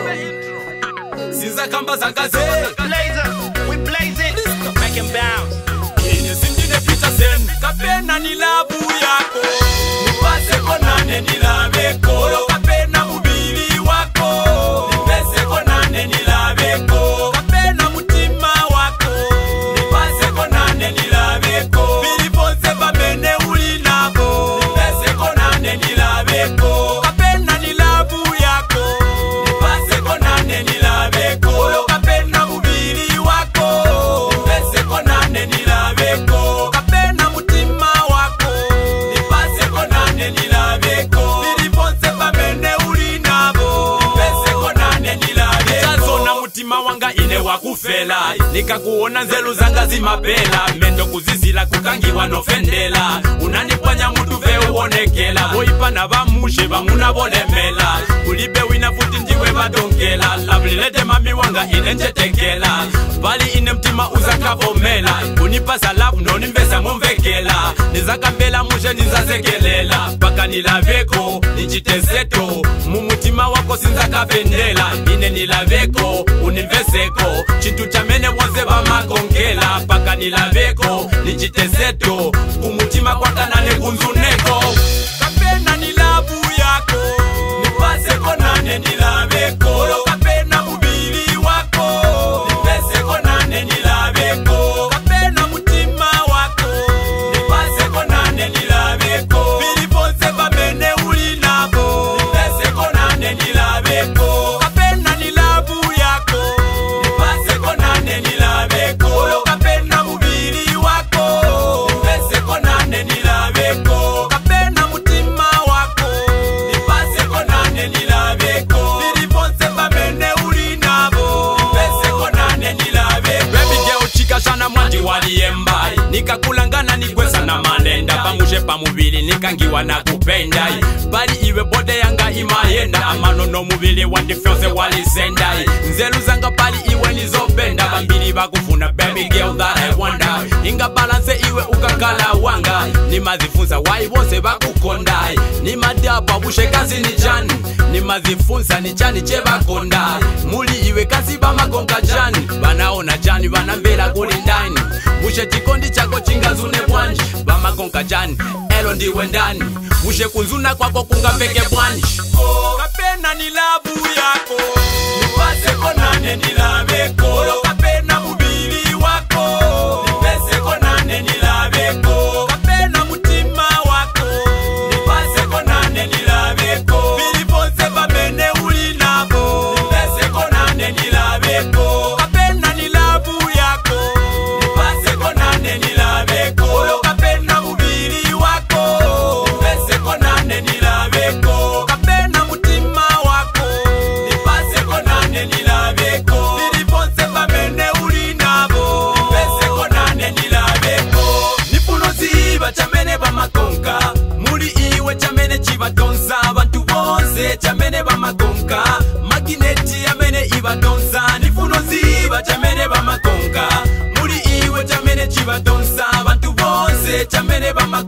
Siza kamba zakaze Blazer, we blaze it, make him bounce. Yenye sindine pita sen kapena nilabu yako nipase konane nilabeko kapena mubili wako nipese konane nilabeko kapena mutima wako nipase konane nilabeko biliponse pamene uli nabo nipese konane nilabeko kapena nilabu yako nipase konane nilabeko kapena mubili wako nipese konane nilabeko kapena mutima wako nipase konane nilabeko biliponse pamene uli nabo nipese konane nilabeko chazona mutima wanga ine wakufela nikakuona nzelu zanga zimapela mendo kuzizila kukangiwa nofendela unanipwanya mutu veuwonekela boipana bamushe bamuna bolemela kulibe wina futi njiwe badonkela lavlilete mami wanga ine njetekela bali ine mtima uzakavomela unipasa lavu nonimbesa momvekela nizakambela mushe nizazekelela paka nilaveko nichitezeto mumutima wako sinzakavendela ine nilaveko unimveseko chintu chamene wonse bamakongela paka nilaveko nichitezeto kumutima kwakanane kunzuneko kapena nilabu yako nipase konane nilaveko kapena mubili wako nipese konane nilaveko kapena mutima wako nipase konane nilaveko biliponse pamene uli nabo nipese konane nilaveko kapena nilabu yako nipase konane nilaveko kapena mubili wako nipese konane nilaveko kapena mutima wako nipase konane nilaveko biliponse pamene uli nabo nipese konane nilaveko baby girl chikashana mwandi waliyembai nikakulangana nigwesa na manenda pamushe pamubili nikangiwa na kupendai bali iwe bode yanga imayenda amanono mubili wandifyonse walizendai nzelu zanga pali iwe nizopenda bambili bakufuna baby girl that I wonder inga balance iwe ukakala wanga nimazifunza wai bose bakukondai nimadapa bushe kazi ni jani nimazifunza ni chani chebakondai muli iwe kazi bamakonka jani banaona jani banambela kulindani bushe chikondi chako chingazune bwanji bamakonka jani elo ndiwe ndani bushe kunzuna kwako kungapeke bwanji kapena nilabu yako nipase konane nilabeko kapena mubili wako nipese konane nilabeko kapena mutima wako nipase konane nilabeko biliponse pamene uli nabo nipese konane nilabeko kapena nilabu yako nipase konane nilabeko kapena mubili wako nipese konane nilabeko kapena mutima wako nipase konane nilabeko biliponse pamene uli nabo nipese konane nilabeko nifuno ziba chamene bamakonka muli iwe chamene chibatonza bantu bonse chamene bamakonka magineti amene ibatonza nifuno ziba chamene bamakonka muli iwe chamene chibatonza bantu bonse chamene bamakonka